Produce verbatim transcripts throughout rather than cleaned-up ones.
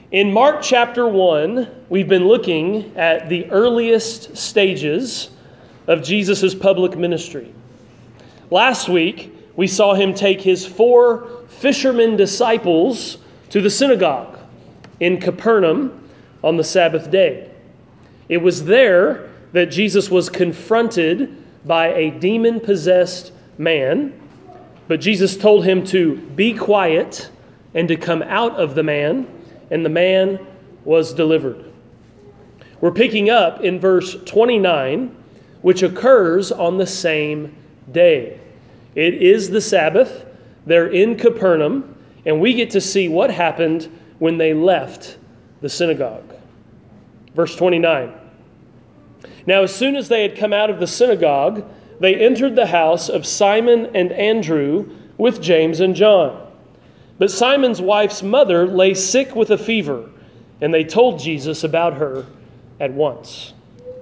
In Mark chapter one, we've been looking at the earliest stages of Jesus' public ministry. Last week, we saw him take his four fishermen disciples to the synagogue in Capernaum on the Sabbath day. It was there that Jesus was confronted by a demon-possessed man, but Jesus told him to be quiet and to come out of the man, and the man was delivered. We're picking up in verse twenty-nine, which occurs on the same day. It is the Sabbath. They're in Capernaum, and we get to see what happened when they left the synagogue. Verse twenty-nine. Now, as soon as they had come out of the synagogue, they entered the house of Simon and Andrew with James and John. But Simon's wife's mother lay sick with a fever, and they told Jesus about her at once.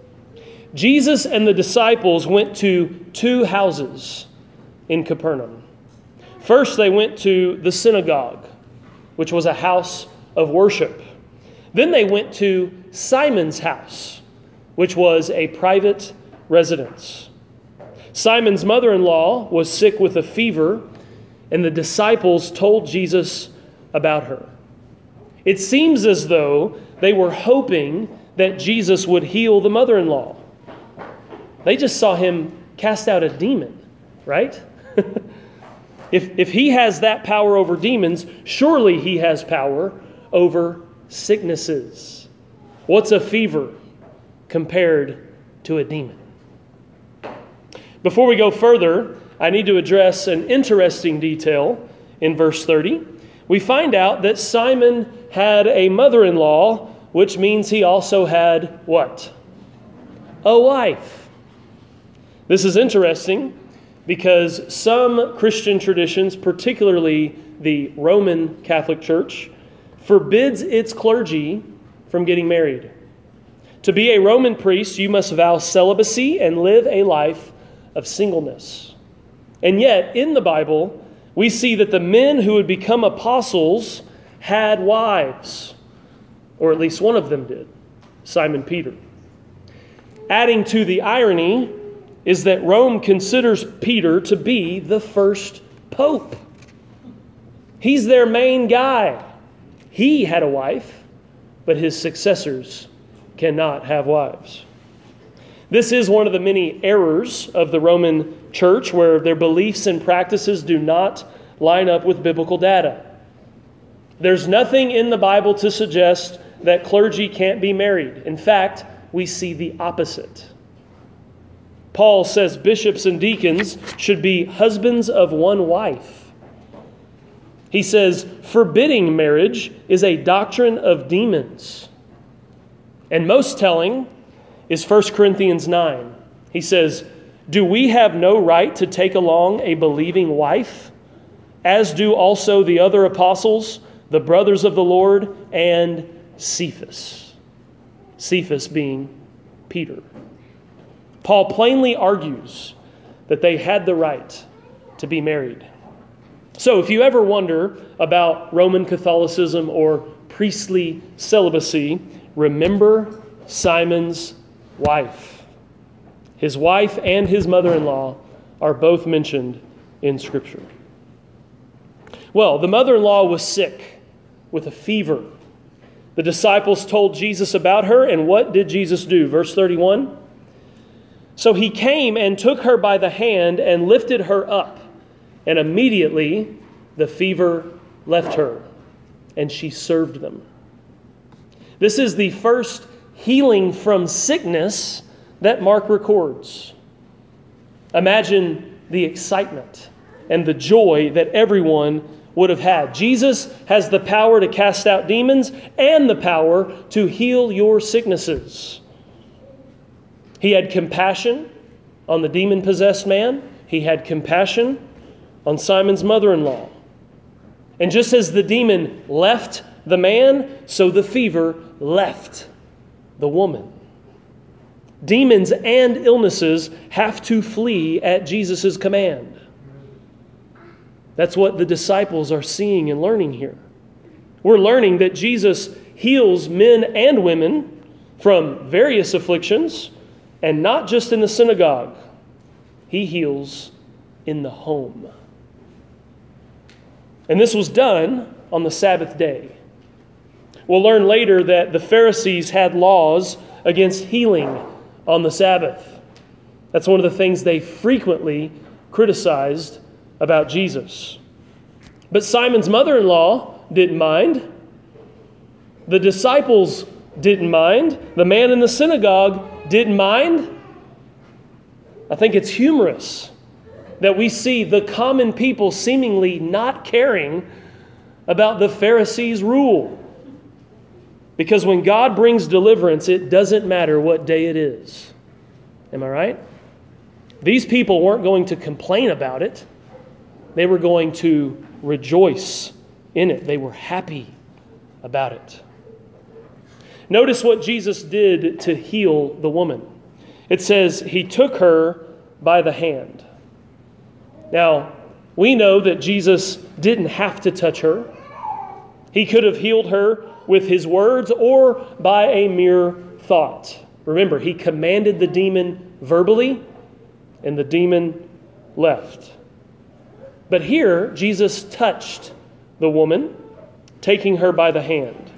Jesus and the disciples went to two houses in Capernaum. First, they went to the synagogue, which was a house of worship. Then they went to Simon's house, which was a private residence. Simon's mother-in-law was sick with a fever, and the disciples told Jesus about her. It seems as though they were hoping that Jesus would heal the mother-in-law. They just saw him cast out a demon, right? if, if he has that power over demons, surely he has power over sicknesses. What's a fever compared to a demon? Before we go further, I need to address an interesting detail in verse thirty. We find out that Simon had a mother-in-law, which means he also had what? A wife. This is interesting because some Christian traditions, particularly the Roman Catholic Church, forbids its clergy from getting married. To be a Roman priest, you must vow celibacy and live a life of singleness. And yet, in the Bible, we see that the men who would become apostles had wives, or at least one of them did, Simon Peter. Adding to the irony is that Rome considers Peter to be the first pope. He's their main guy. He had a wife, but his successors cannot have wives. This is one of the many errors of the Roman Church where their beliefs and practices do not line up with biblical data. There's nothing in the Bible to suggest that clergy can't be married. In fact, we see the opposite. Paul says bishops and deacons should be husbands of one wife. He says forbidding marriage is a doctrine of demons. And most telling is First Corinthians nine. He says, "Do we have no right to take along a believing wife, as do also the other apostles, the brothers of the Lord, and Cephas?" Cephas being Peter. Paul plainly argues that they had the right to be married. So if you ever wonder about Roman Catholicism or priestly celibacy, remember Simon's wife. His wife and his mother-in-law are both mentioned in Scripture. Well, the mother-in-law was sick with a fever. The disciples told Jesus about her, and what did Jesus do? Verse thirty-one. So he came and took her by the hand and lifted her up, and immediately the fever left her, and she served them. This is the first healing from sickness that Mark records. Imagine the excitement and the joy that everyone would have had. Jesus has the power to cast out demons and the power to heal your sicknesses. He had compassion on the demon-possessed man. He had compassion on Simon's mother-in-law. And just as the demon left the man, so the fever left the woman. Demons and illnesses have to flee at Jesus' command. That's what the disciples are seeing and learning here. We're learning that Jesus heals men and women from various afflictions, and not just in the synagogue. He heals in the home. And this was done on the Sabbath day. We'll learn later that the Pharisees had laws against healing on the Sabbath. That's one of the things they frequently criticized about Jesus. But Simon's mother-in-law didn't mind. The disciples didn't mind. The man in the synagogue didn't mind. I think it's humorous that we see the common people seemingly not caring about the Pharisees' rule. Because when God brings deliverance, it doesn't matter what day it is. Am I right? These people weren't going to complain about it. They were going to rejoice in it. They were happy about it. Notice what Jesus did to heal the woman. It says he took her by the hand. Now, we know that Jesus didn't have to touch her. He could have healed her with his words or by a mere thought. Remember, he commanded the demon verbally, and the demon left. But here, Jesus touched the woman, taking her by the hand.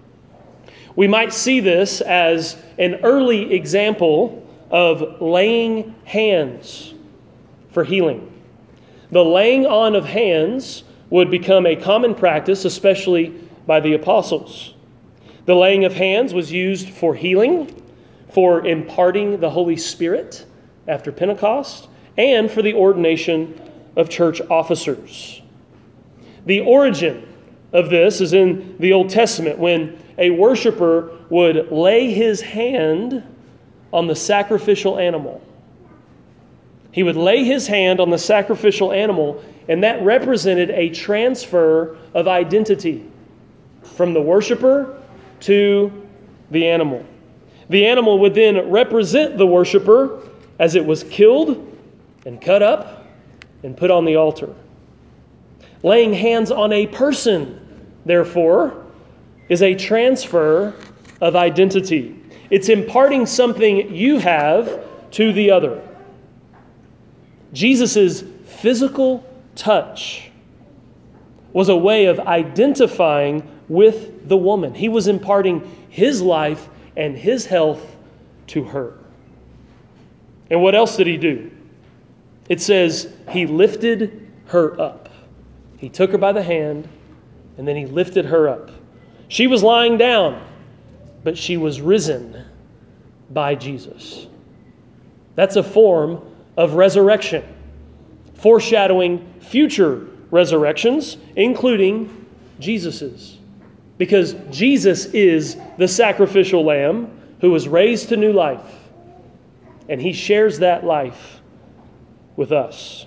We might see this as an early example of laying hands for healing. The laying on of hands would become a common practice, especially by the apostles. The laying of hands was used for healing, for imparting the Holy Spirit after Pentecost, and for the ordination of church officers. The origin of this is in the Old Testament, when a worshiper would lay his hand on the sacrificial animal. He would lay his hand on the sacrificial animal, and that represented a transfer of identity from the worshiper to the animal. The animal would then represent the worshiper as it was killed and cut up and put on the altar. Laying hands on a person, therefore, is a transfer of identity. It's imparting something you have to the other. Jesus' physical touch was a way of identifying with the woman. He was imparting his life and his health to her. And what else did he do? It says he lifted her up. He took her by the hand, and then he lifted her up. She was lying down, but she was risen by Jesus. That's a form of resurrection, foreshadowing future resurrections, including Jesus's. Because Jesus is the sacrificial lamb who was raised to new life, and he shares that life with us.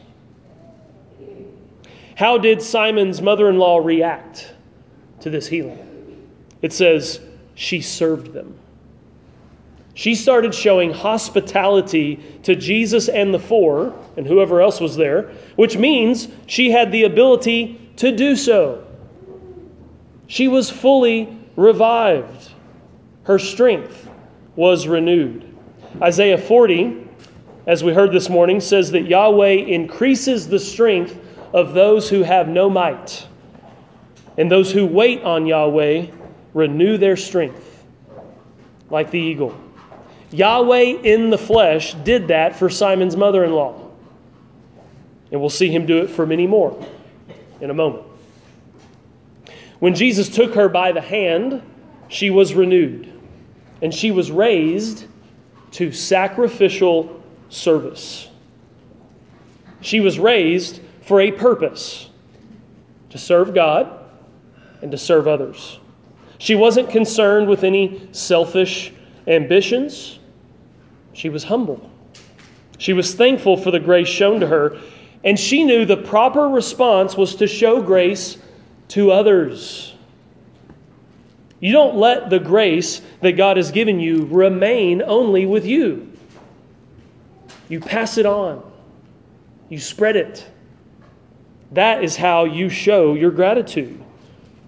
How did Simon's mother-in-law react to this healing? It says she served them. She started showing hospitality to Jesus and the four, and whoever else was there, which means she had the ability to do so. She was fully revived. Her strength was renewed. Isaiah forty, as we heard this morning, says that Yahweh increases the strength of those who have no might. And those who wait on Yahweh renew their strength like the eagle. Yahweh in the flesh did that for Simon's mother-in-law. And we'll see him do it for many more in a moment. When Jesus took her by the hand, she was renewed. And she was raised to sacrificial service. She was raised for a purpose, to serve God and to serve others. She wasn't concerned with any selfish ambitions. She was humble. She was thankful for the grace shown to her, and she knew the proper response was to show grace to others. You don't let the grace that God has given you remain only with you. You pass it on. You spread it. That is how you show your gratitude.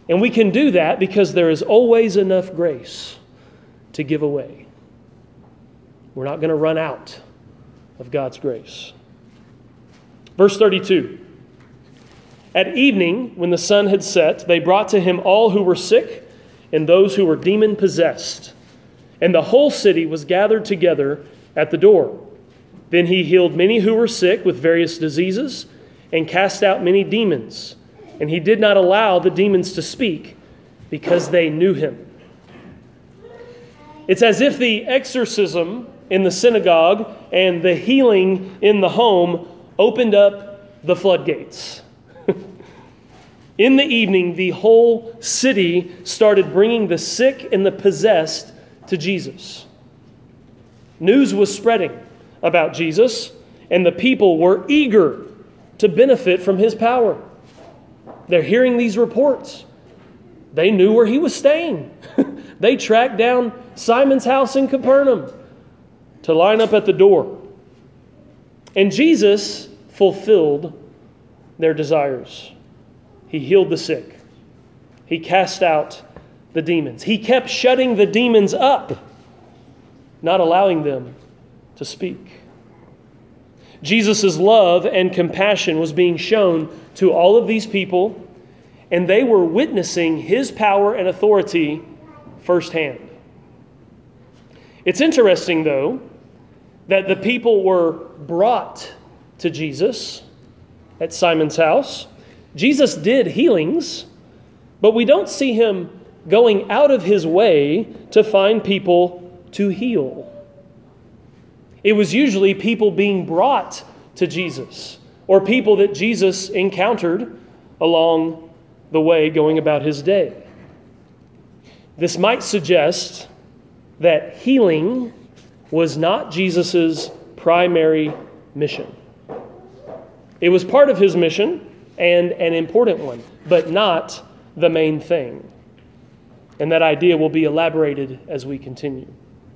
And we can do that because there is always enough grace to give away. We're not going to run out of God's grace. Verse thirty-two. At evening, when the sun had set, they brought to him all who were sick and those who were demon-possessed. And the whole city was gathered together at the door. Then he healed many who were sick with various diseases and cast out many demons. And he did not allow the demons to speak because they knew him. It's as if the exorcism in the synagogue and the healing in the home opened up the floodgates. In the evening, the whole city started bringing the sick and the possessed to Jesus. News was spreading about Jesus, and the people were eager to benefit from his power. They're hearing these reports. They knew where he was staying. They tracked down Simon's house in Capernaum to line up at the door. And Jesus fulfilled their desires. He healed the sick. He cast out the demons. He kept shutting the demons up, not allowing them to speak. Jesus' love and compassion was being shown to all of these people, and they were witnessing his power and authority firsthand. It's interesting, though, that the people were brought to Jesus at Simon's house. Jesus did healings, but we don't see him going out of his way to find people to heal. It was usually people being brought to Jesus, or people that Jesus encountered along the way going about his day. This might suggest that healing was not Jesus' primary mission. It was part of his mission and an important one, but not the main thing. And that idea will be elaborated as we continue.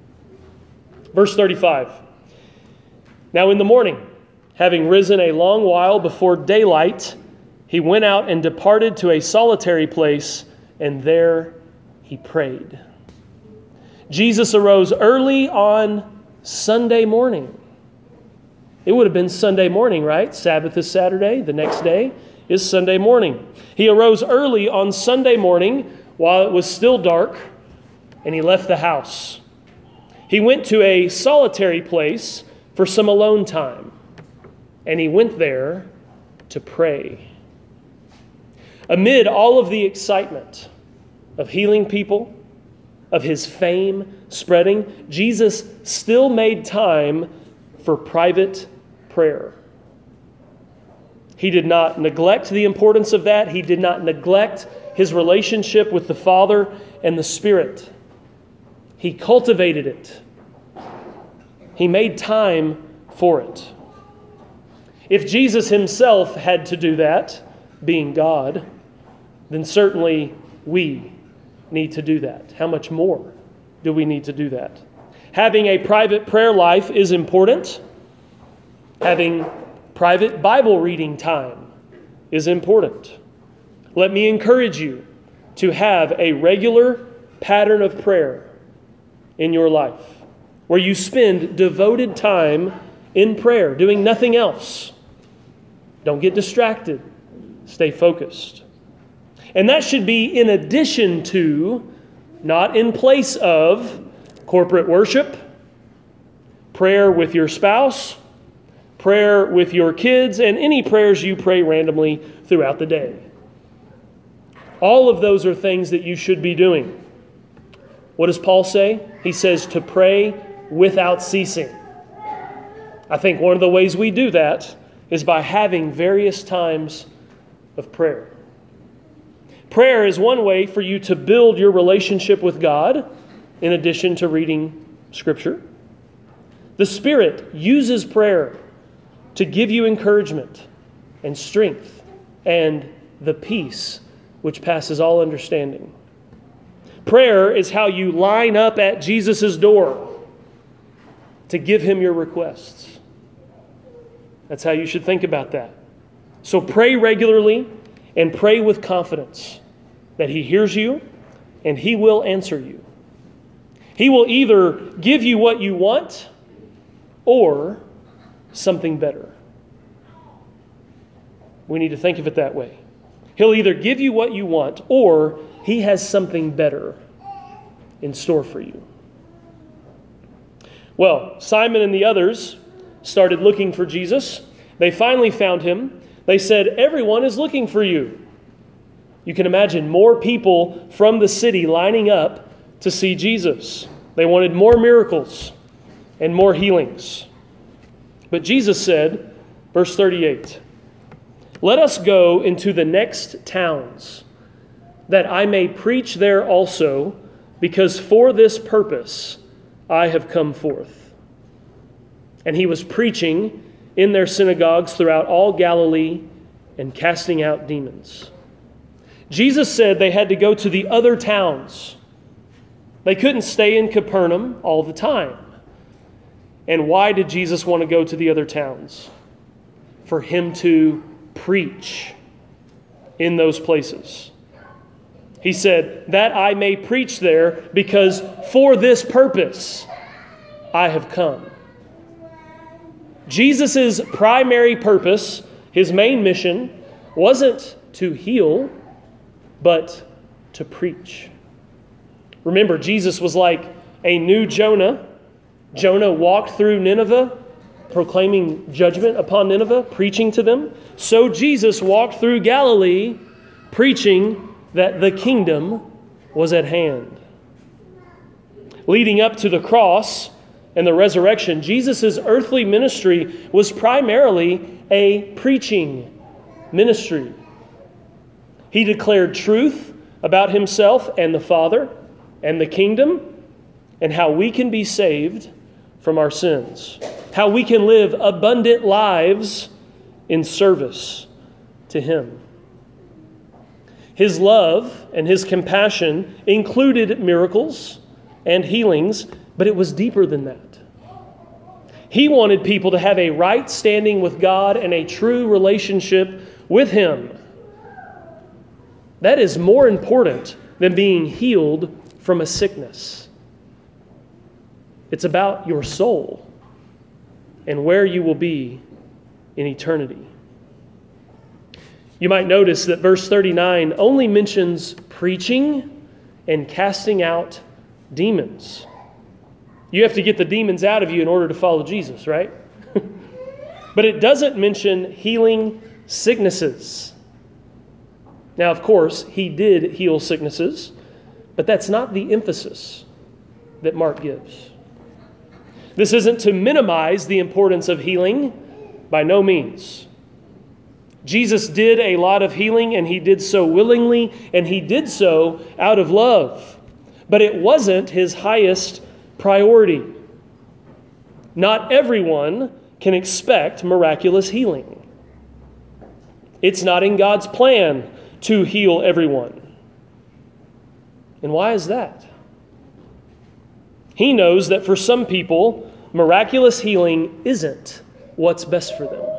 Verse thirty-five. Now in the morning, having risen a long while before daylight, he went out and departed to a solitary place, and there he prayed. Jesus arose early on Sunday morning. It would have been Sunday morning, right? Sabbath is Saturday. The next day is Sunday morning. He arose early on Sunday morning while it was still dark, and he left the house. He went to a solitary place for some alone time, and he went there to pray. Amid all of the excitement of healing people, of his fame spreading, Jesus still made time for private prayer. He did not neglect the importance of that. He did not neglect his relationship with the Father and the Spirit. He cultivated it. He made time for it. If Jesus himself had to do that, being God, then certainly we need to do that. How much more do we need to do that? Having a private prayer life is important. Having private Bible reading time is important. Let me encourage you to have a regular pattern of prayer in your life where you spend devoted time in prayer, doing nothing else. Don't get distracted. Stay focused. And that should be in addition to, not in place of, corporate worship, prayer with your spouse, prayer with your kids, and any prayers you pray randomly throughout the day. All of those are things that you should be doing. What does Paul say? He says to pray without ceasing. I think one of the ways we do that is by having various times of prayer. Prayer is one way for you to build your relationship with God, in addition to reading Scripture. The Spirit uses prayer to give you encouragement and strength and the peace which passes all understanding. Prayer is how you line up at Jesus' door to give him your requests. That's how you should think about that. So pray regularly and pray with confidence. that He hears you and He will answer you. He will either give you what you want or something better. We need to think of it that way. He'll either give you what you want or He has something better in store for you. Well, Simon and the others started looking for Jesus. They finally found Him. They said, "Everyone is looking for you." You can imagine more people from the city lining up to see Jesus. They wanted more miracles and more healings. But Jesus said, verse thirty-eight, "Let us go into the next towns, that I may preach there also, because for this purpose I have come forth." And He was preaching in their synagogues throughout all Galilee and casting out demons. Jesus said they had to go to the other towns. They couldn't stay in Capernaum all the time. And why did Jesus want to go to the other towns? For Him to preach in those places. He said, "That I may preach there, because for this purpose I have come." Jesus' primary purpose, His main mission, wasn't to heal, but to preach. Remember, Jesus was like a new Jonah. Jonah walked through Nineveh, proclaiming judgment upon Nineveh, preaching to them. So Jesus walked through Galilee, preaching that the kingdom was at hand. Leading up to the cross and the resurrection, Jesus' earthly ministry was primarily a preaching ministry. He declared truth about Himself and the Father and the kingdom, and how we can be saved from our sins, how we can live abundant lives in service to Him. His love and His compassion included miracles and healings, but it was deeper than that. He wanted people to have a right standing with God and a true relationship with Him. That is more important than being healed from a sickness. It's about your soul and where you will be in eternity. You might notice that verse thirty-nine only mentions preaching and casting out demons. You have to get the demons out of you in order to follow Jesus, right? But it doesn't mention healing sicknesses. Now, of course, He did heal sicknesses, but that's not the emphasis that Mark gives. This isn't to minimize the importance of healing, by no means. Jesus did a lot of healing, and He did so willingly, and He did so out of love. But it wasn't His highest priority. Not everyone can expect miraculous healing. It's not in God's plan to heal everyone. And why is that? He knows that for some people, miraculous healing isn't what's best for them.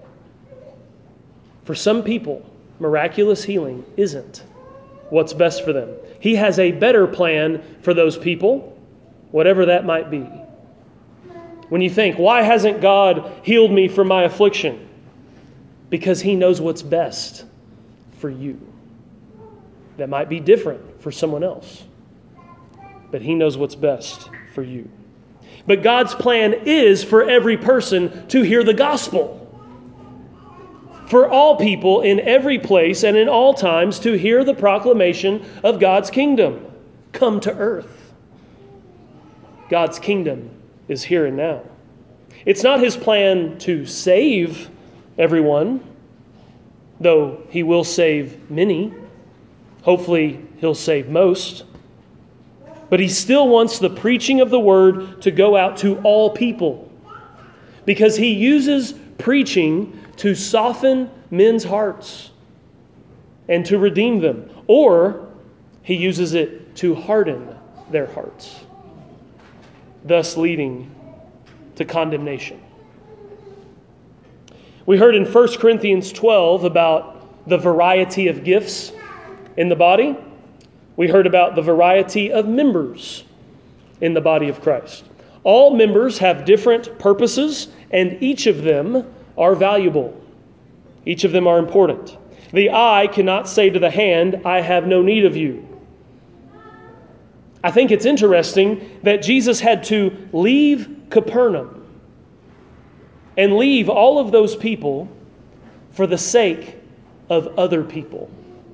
For some people, miraculous healing isn't what's best for them. He has a better plan for those people, whatever that might be. When you think, why hasn't God healed me from my affliction? Because He knows what's best for you. That might be different for someone else, but He knows what's best for you. But God's plan is for every person to hear the gospel. For all people in every place and in all times to hear the proclamation of God's kingdom come to earth. God's kingdom is here and now. It's not His plan to save everyone, though He will save many. Hopefully, He'll save most. But He still wants the preaching of the word to go out to all people, because He uses preaching to soften men's hearts and to redeem them, or He uses it to harden their hearts, thus leading to condemnation. We heard in First Corinthians twelve about the variety of gifts in the body. We heard about the variety of members in the body of Christ. All members have different purposes, and each of them are valuable. Each of them are important. The eye cannot say to the hand, I have no need of you. I think it's interesting that Jesus had to leave Capernaum and leave all of those people for the sake of other people.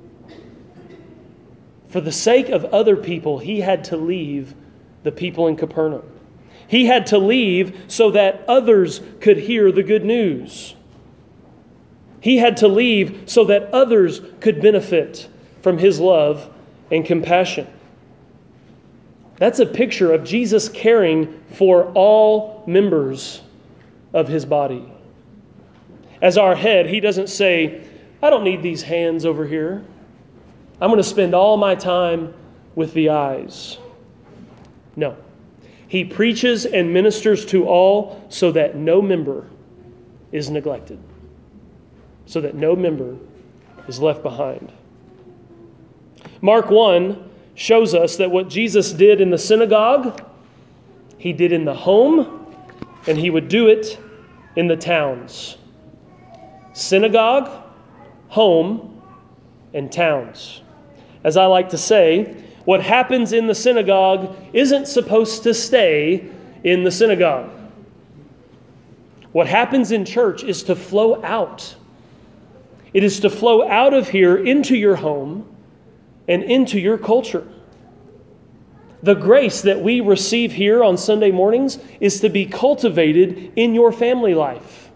For the sake of other people, he had to leave the people in Capernaum. He had to leave so that others could hear the good news. He had to leave so that others could benefit from his love and compassion. That's a picture of Jesus caring for all members of his body. As our head, he doesn't say, I don't need these hands over here. I'm going to spend all my time with the eyes. No. He preaches and ministers to all so that no member is neglected. So that no member is left behind. Mark one shows us that what Jesus did in the synagogue, he did in the home, and he would do it in the towns. Synagogue, home, and towns. As I like to say, what happens in the synagogue isn't supposed to stay in the synagogue. What happens in church is to flow out. It is to flow out of here into your home and into your culture. The grace that we receive here on Sunday mornings is to be cultivated in your family life,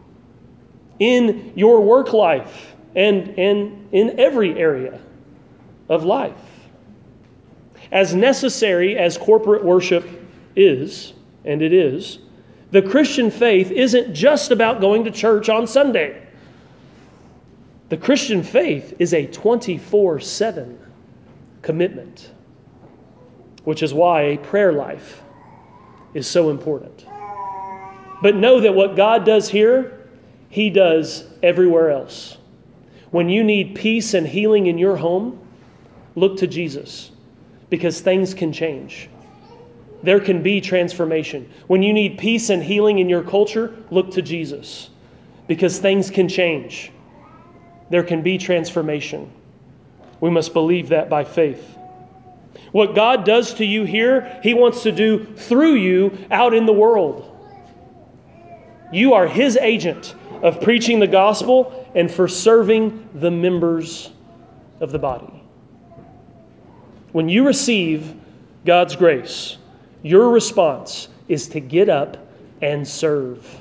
in your work life, and, and in every area of life. As necessary as corporate worship is, and it is, the Christian faith isn't just about going to church on Sunday. The Christian faith is a twenty-four seven commitment, which is why a prayer life is so important. But know that what God does here, he does everywhere else. When you need peace and healing in your home, look to Jesus, because things can change. There can be transformation. When you need peace and healing in your culture, look to Jesus, because things can change. There can be transformation. We must believe that by faith. What God does to you here, he wants to do through you out in the world. You are his agent of preaching the gospel and for serving the members of the body. When you receive God's grace, your response is to get up and serve.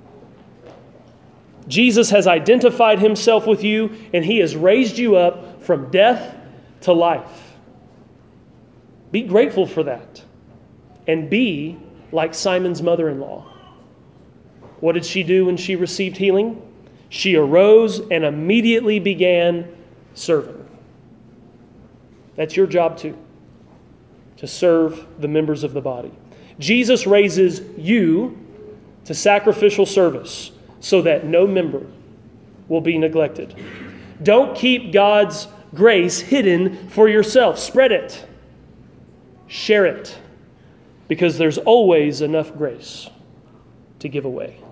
Jesus has identified himself with you, and he has raised you up from death to life. Be grateful for that, and be like Simon's mother-in-law. What did she do when she received healing? She arose and immediately began serving. That's your job too, to serve the members of the body. Jesus raises you to sacrificial service so that no member will be neglected. Don't keep God's grace hidden for yourself. Spread it. Share it. Because there's always enough grace to give away.